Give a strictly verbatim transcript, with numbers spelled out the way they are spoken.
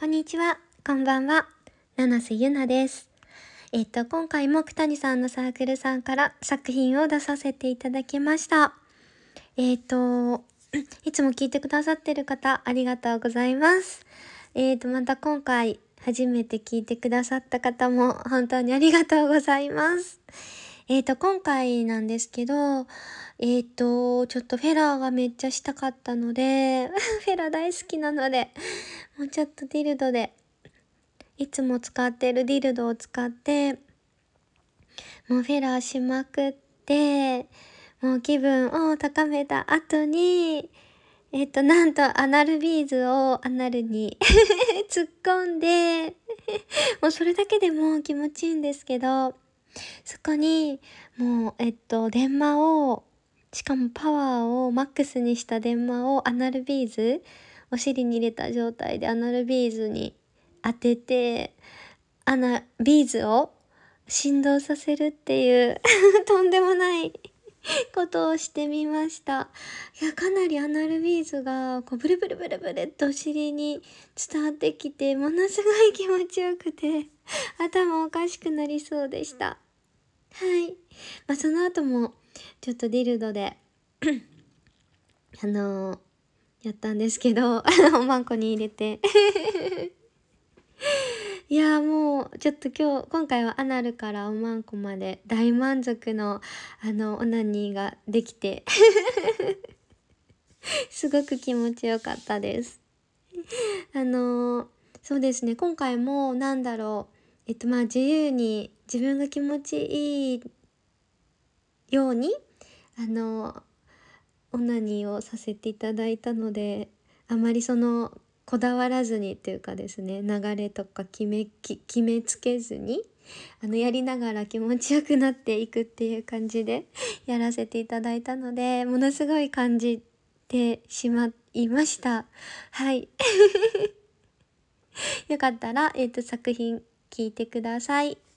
こんにちは、こんばんは、七瀬ゆなです。えっと、今回も九谷さんのサークルさんから作品を出させていただきました。えっと、いつも聞いてくださってる方、ありがとうございます。えっと、また今回、初めて聞いてくださった方も、本当にありがとうございます。えっと、今回なんですけど、えっと、ちょっとフェラーがめっちゃしたかったので、フェラー大好きなので、もうちょっとディルドで、いつも使ってるディルドを使って、もうフェラーしまくって、もう気分を高めた後に、えっと、なんとアナルビーズをアナルに突っ込んで、もうそれだけでも気持ちいいんですけど、そこに、もう、えっと、電話を、しかもパワーをマックスにした電話をアナルビーズ、お尻に入れた状態でアナルビーズに当てて、アナ、ビーズを振動させるっていうとんでもないことをしてみました。いや、かなりアナルビーズがこうブルブルブルブルっとお尻に伝わってきて、ものすごい気持ちよくて、頭おかしくなりそうでした。はい。まあ、その後も、ちょっとディルドであのー、やったんですけど、おまんこに入れて。いやーもう、ちょっと今日、今回はアナルからおまんこまで大満足の、あの、オナニーができて、すごく気持ちよかったです。あのー、そうですね、今回も、なんだろう、えっと、まあ、自由に、自分が気持ちいいように、あのー、オナニーをさせていただいたので、あまりそのこだわらずにっていうかですね、流れとか決めき決めつけずに、あのやりながら気持ちよくなっていくっていう感じでやらせていただいたので、ものすごい感じてしまいました。はいよかったら、えっと作品聞いてください。